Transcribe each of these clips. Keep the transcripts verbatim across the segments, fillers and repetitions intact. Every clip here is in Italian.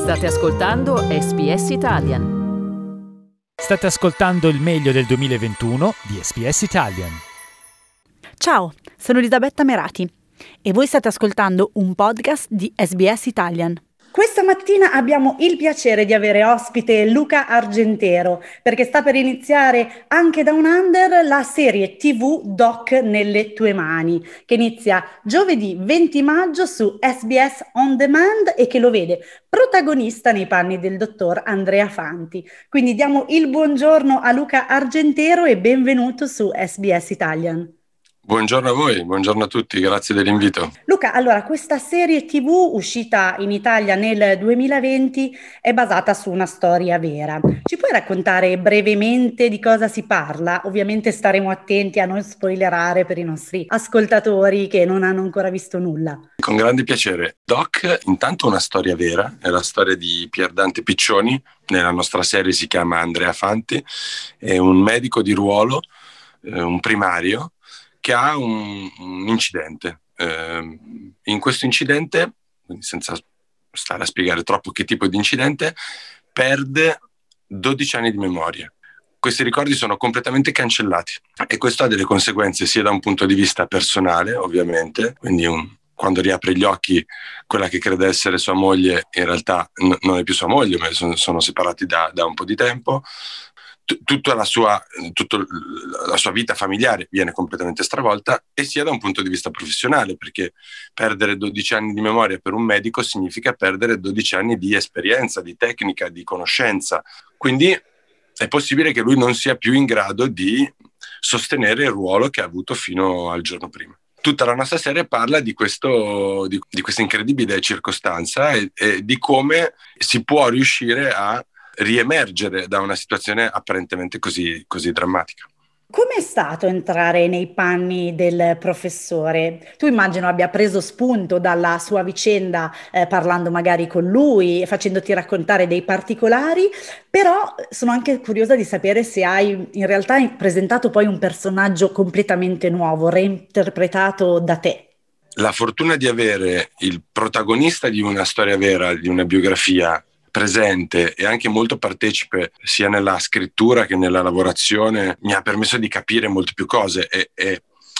State ascoltando S B S Italian. State ascoltando il meglio del duemilaventuno di S B S Italian. Ciao, sono Elisabetta Merati e voi state ascoltando un podcast di S B S Italian. Questa mattina abbiamo il piacere di avere ospite Luca Argentero, perché sta per iniziare Anche Down Under la serie tivù Doc nelle tue mani, che inizia giovedì venti maggio su S B S On Demand e che lo vede protagonista nei panni del dottor Andrea Fanti. Quindi diamo il buongiorno a Luca Argentero e benvenuto su S B S Italian. Buongiorno a voi, buongiorno a tutti, grazie dell'invito. Luca, allora questa serie tivù uscita in Italia nel duemilaventi è basata su una storia vera. Ci puoi raccontare brevemente di cosa si parla? Ovviamente staremo attenti a non spoilerare per i nostri ascoltatori che non hanno ancora visto nulla. Con grande piacere. Doc, intanto una storia vera, è la storia di Pier Dante Piccioni, nella nostra serie si chiama Andrea Fanti, è un medico di ruolo, eh, un primario, che ha un, un incidente. Eh, in questo incidente, senza stare a spiegare troppo che tipo di incidente, perde dodici anni di memoria. Questi ricordi sono completamente cancellati e questo ha delle conseguenze sia da un punto di vista personale, ovviamente, quindi un, quando riapre gli occhi quella che crede essere sua moglie in realtà n- non è più sua moglie, ma sono, sono separati da, da un po' di tempo. Tutta la sua, tutta la sua vita familiare viene completamente stravolta e sia da un punto di vista professionale, perché perdere dodici anni di memoria per un medico significa perdere dodici anni di esperienza, di tecnica, di conoscenza. Quindi è possibile che lui non sia più in grado di sostenere il ruolo che ha avuto fino al giorno prima. Tutta la nostra serie parla di, questo, di, di questa incredibile circostanza e, e di come si può riuscire a riemergere da una situazione apparentemente così, così drammatica. Come è stato entrare nei panni del professore? Tu immagino abbia preso spunto dalla sua vicenda eh, parlando magari con lui, facendoti raccontare dei particolari, però sono anche curiosa di sapere se hai in realtà presentato poi un personaggio completamente nuovo, reinterpretato da te. La fortuna di avere il protagonista di una storia vera, di una biografia presente e anche molto partecipe sia nella scrittura che nella lavorazione mi ha permesso di capire molte più cose e, e,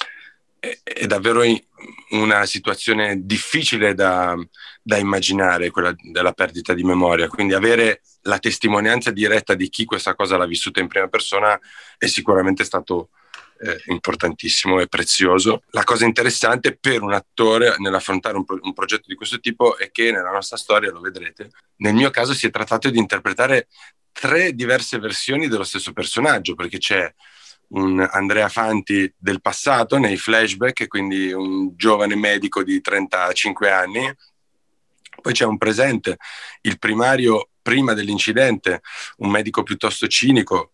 e, è davvero una situazione difficile da, da immaginare, quella della perdita di memoria, quindi avere la testimonianza diretta di chi questa cosa l'ha vissuta in prima persona è sicuramente stato Eh, importantissimo e prezioso. La cosa interessante per un attore nell'affrontare un, pro- un progetto di questo tipo è che nella nostra storia, lo vedrete, nel mio caso si è trattato di interpretare tre diverse versioni dello stesso personaggio, perché c'è un Andrea Fanti del passato nei flashback, quindi un giovane medico di trentacinque anni, poi c'è un presente, il primario prima dell'incidente, un medico piuttosto cinico,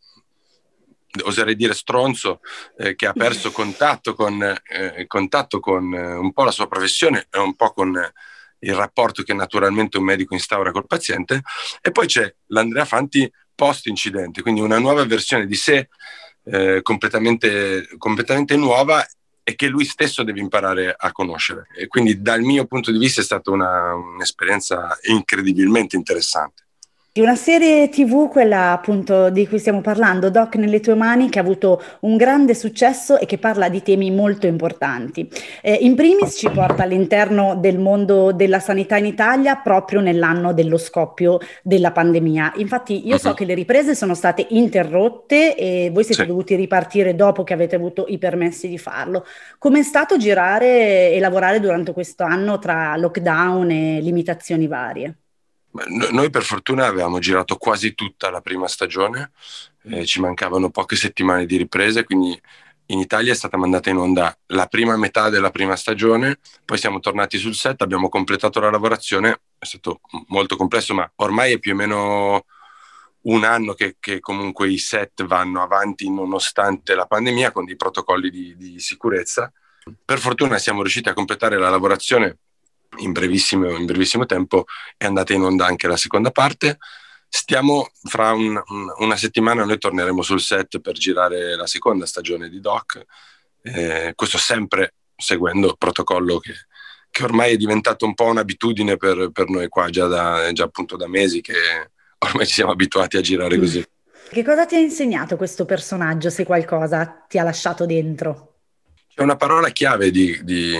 oserei dire stronzo, eh, che ha perso contatto con, eh, contatto con eh, un po' la sua professione e un po' con eh, il rapporto che naturalmente un medico instaura col paziente, e poi c'è l'Andrea Fanti post-incidente, quindi una nuova versione di sé eh, completamente, completamente nuova e che lui stesso deve imparare a conoscere. E quindi dal mio punto di vista è stata una, un'esperienza incredibilmente interessante. Una serie tivù, quella appunto di cui stiamo parlando, Doc nelle tue mani, che ha avuto un grande successo e che parla di temi molto importanti. Eh, in primis ci porta all'interno del mondo della sanità in Italia proprio nell'anno dello scoppio della pandemia. Infatti io so che le riprese sono state interrotte e voi siete Sì. dovuti ripartire dopo che avete avuto i permessi di farlo. Com'è stato girare e lavorare durante questo anno tra lockdown e limitazioni varie? Noi per fortuna avevamo girato quasi tutta la prima stagione, eh, ci mancavano poche settimane di riprese, quindi in Italia è stata mandata in onda la prima metà della prima stagione, poi siamo tornati sul set, abbiamo completato la lavorazione, è stato molto complesso, ma ormai è più o meno un anno che, che comunque i set vanno avanti nonostante la pandemia con dei protocolli di, di sicurezza. Per fortuna siamo riusciti a completare la lavorazione in brevissimo, in brevissimo tempo, è andata in onda anche la seconda parte. Stiamo fra un, un, una settimana noi torneremo sul set per girare la seconda stagione di Doc, eh, questo sempre seguendo il protocollo che, che ormai è diventato un po' un'abitudine per, per noi qua, già, da, già appunto da mesi che ormai ci siamo abituati a girare così. Che cosa ti ha insegnato questo personaggio, se qualcosa ti ha lasciato dentro? C'è una parola chiave di, di,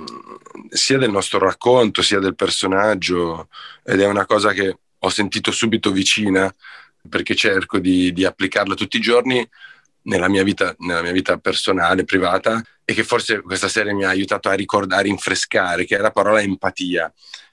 sia del nostro racconto, sia del personaggio, ed è una cosa che ho sentito subito vicina, perché cerco di, di applicarla tutti i giorni nella mia vita, nella mia vita personale, privata, e che forse questa serie mi ha aiutato a ricordare, a rinfrescare, che è la parola empatia.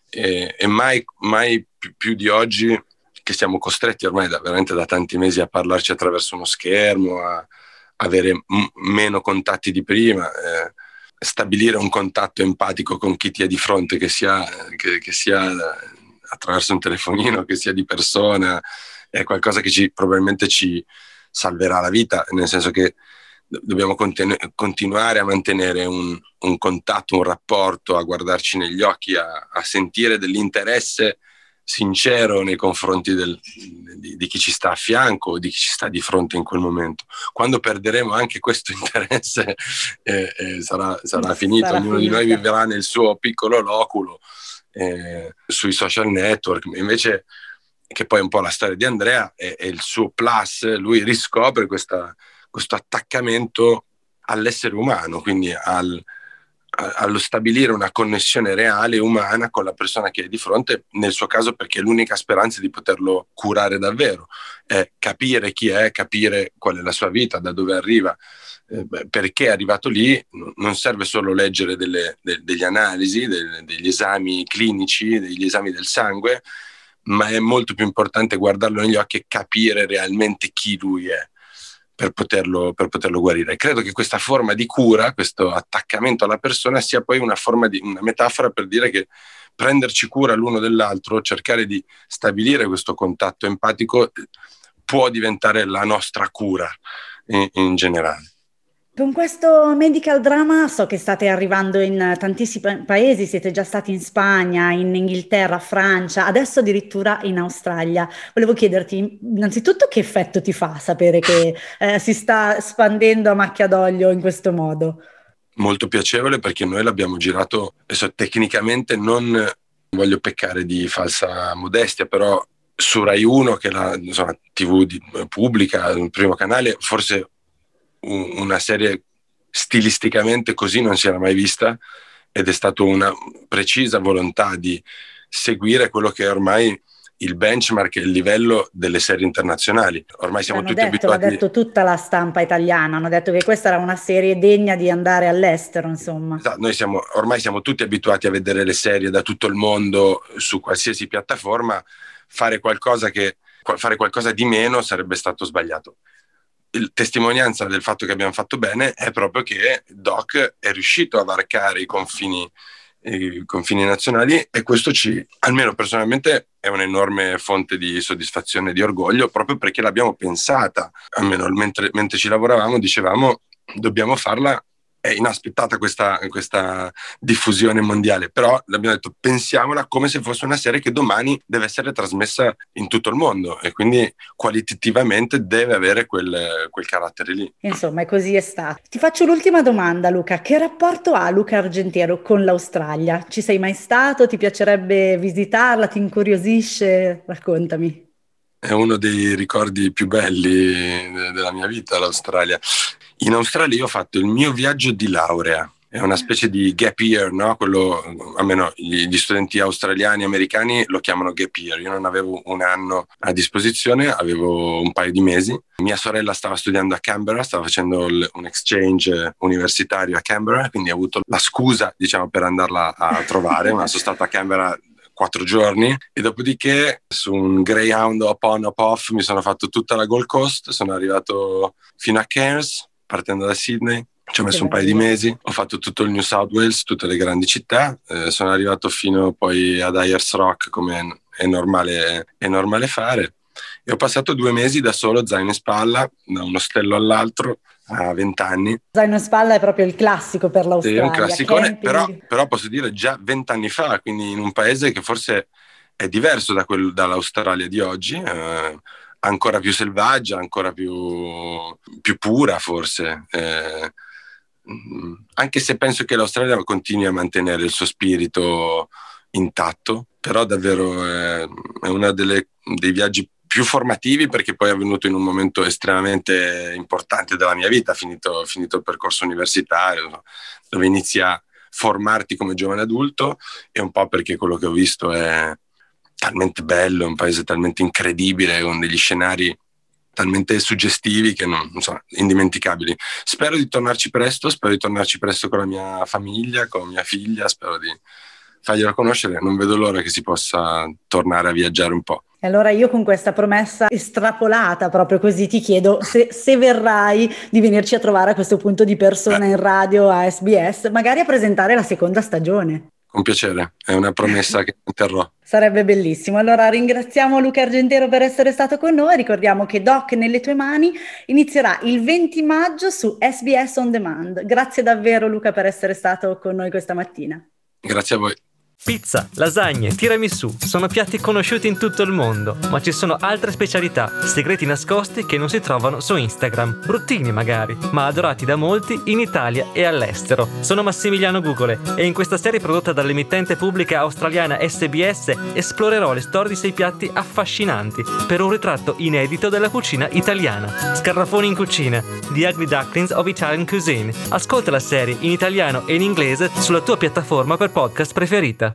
E, e mai, mai più, più di oggi, che siamo costretti ormai da, veramente da tanti mesi a parlarci attraverso uno schermo, a avere m- meno contatti di prima, eh, stabilire un contatto empatico con chi ti è di fronte, che sia, che, che sia attraverso un telefonino, che sia di persona, è qualcosa che ci, probabilmente ci salverà la vita, nel senso che dobbiamo continu- continuare a mantenere un, un contatto, un rapporto, a guardarci negli occhi, a, a sentire dell'interesse sincero nei confronti del, di, di chi ci sta a fianco o di chi ci sta di fronte in quel momento. Quando perderemo anche questo interesse eh, eh, sarà, sarà finito, sarà ognuno finita. di noi vivrà nel suo piccolo loculo eh, sui social network. Invece, che poi è un po' la storia di Andrea, è, è il suo plus, lui riscopre questa, questo attaccamento all'essere umano, quindi al allo stabilire una connessione reale, umana con la persona che è di fronte, nel suo caso perché è l'unica speranza di poterlo curare davvero, è capire chi è, capire qual è la sua vita, da dove arriva, eh, perché è arrivato lì. Non serve solo leggere delle, de, degli analisi, de, degli esami clinici, degli esami del sangue, ma è molto più importante guardarlo negli occhi e capire realmente chi lui è, per poterlo, per poterlo guarire. Credo che questa forma di cura, questo attaccamento alla persona, sia poi una forma di, una metafora per dire che prenderci cura l'uno dell'altro, cercare di stabilire questo contatto empatico, può diventare la nostra cura in, in generale. Con questo medical drama so che state arrivando in tantissimi paesi, siete già stati in Spagna, in Inghilterra, Francia, adesso addirittura in Australia. Volevo chiederti innanzitutto che effetto ti fa sapere che eh, si sta espandendo a macchia d'olio in questo modo? Molto piacevole, perché noi l'abbiamo girato, adesso tecnicamente non voglio peccare di falsa modestia, però su Rai uno, che è la insomma, tivù di, pubblica, il primo canale, forse una serie stilisticamente così non si era mai vista, ed è stata una precisa volontà di seguire quello che è ormai il benchmark e il livello delle serie internazionali. Ormai siamo L'hanno tutti detto, abituati. l'ha detto tutta la stampa italiana, hanno detto che questa era una serie degna di andare all'estero, insomma. Esatto, noi siamo, ormai siamo tutti abituati a vedere le serie da tutto il mondo su qualsiasi piattaforma. Fare qualcosa che fare qualcosa di meno sarebbe stato sbagliato. Il testimonianza del fatto che abbiamo fatto bene è proprio che Doc è riuscito a varcare i confini, i confini nazionali, e questo ci, almeno personalmente, è un'enorme fonte di soddisfazione e di orgoglio, proprio perché l'abbiamo pensata. Almeno mentre, mentre ci lavoravamo dicevamo dobbiamo farla. È inaspettata questa, questa diffusione mondiale, però l'abbiamo detto pensiamola come se fosse una serie che domani deve essere trasmessa in tutto il mondo, e quindi qualitativamente deve avere quel, quel carattere lì. Insomma, e così è stato. Ti faccio l'ultima domanda, Luca. Che rapporto ha Luca Argentiero con l'Australia? Ci sei mai stato? Ti piacerebbe visitarla? Ti incuriosisce? Raccontami. È uno dei ricordi più belli della mia vita, l'Australia. In Australia io ho fatto il mio viaggio di laurea, è una specie di gap year, no? Quello, almeno gli studenti australiani e americani lo chiamano gap year. Io non avevo un anno a disposizione, avevo un paio di mesi. Mia sorella stava studiando a Canberra, stava facendo un exchange universitario a Canberra, quindi ho avuto la scusa, diciamo, per andarla a trovare, ma sono stato a Canberra quattro giorni, e dopodiché su un Greyhound up on up off mi sono fatto tutta la Gold Coast, sono arrivato fino a Cairns partendo da Sydney, ci ho messo un paio di mesi, ho fatto tutto il New South Wales, tutte le grandi città, eh, sono arrivato fino poi ad Ayers Rock, come è normale, è normale fare, e ho passato due mesi da solo, zaino in spalla, da un ostello all'altro, a vent'anni. Zaino in spalla è proprio il classico per l'Australia. Sì, un classicone, però, però posso dire già vent'anni fa, quindi in un paese che forse è diverso da quel, dall'Australia di oggi, eh, ancora più selvaggia, ancora più, più pura forse. Eh, anche se penso che l'Australia continui a mantenere il suo spirito intatto, però davvero è, è uno dei viaggi più formativi, perché poi è avvenuto in un momento estremamente importante della mia vita, finito, finito il percorso universitario, dove inizi a formarti come giovane adulto, e un po' perché quello che ho visto è talmente bello, è un paese talmente incredibile, con degli scenari talmente suggestivi che non, non so, indimenticabili. Spero di tornarci presto, spero di tornarci presto con la mia famiglia, con mia figlia, spero di fargliela conoscere, non vedo l'ora che si possa tornare a viaggiare un po'. E allora io, con questa promessa estrapolata proprio così, ti chiedo se, se verrai di venirci a trovare a questo punto di persona in radio a S B S, magari a presentare la seconda stagione. Con piacere, è una promessa che terrò. Sarebbe bellissimo. Allora ringraziamo Luca Argentero per essere stato con noi. Ricordiamo che Doc nelle tue mani inizierà il venti maggio su S B S On Demand. Grazie davvero, Luca, per essere stato con noi questa mattina. Grazie a voi. Pizza, lasagne, tiramisù sono piatti conosciuti in tutto il mondo, ma ci sono altre specialità, segreti nascosti che non si trovano su Instagram, bruttini magari, ma adorati da molti in Italia e all'estero. Sono Massimiliano Gugole e in questa serie prodotta dall'emittente pubblica australiana S B S esplorerò le storie di sei piatti affascinanti per un ritratto inedito della cucina italiana. Scarafoni in cucina, The Ugly Ducklings of Italian Cuisine. Ascolta la serie in italiano e in inglese sulla tua piattaforma per podcast preferita.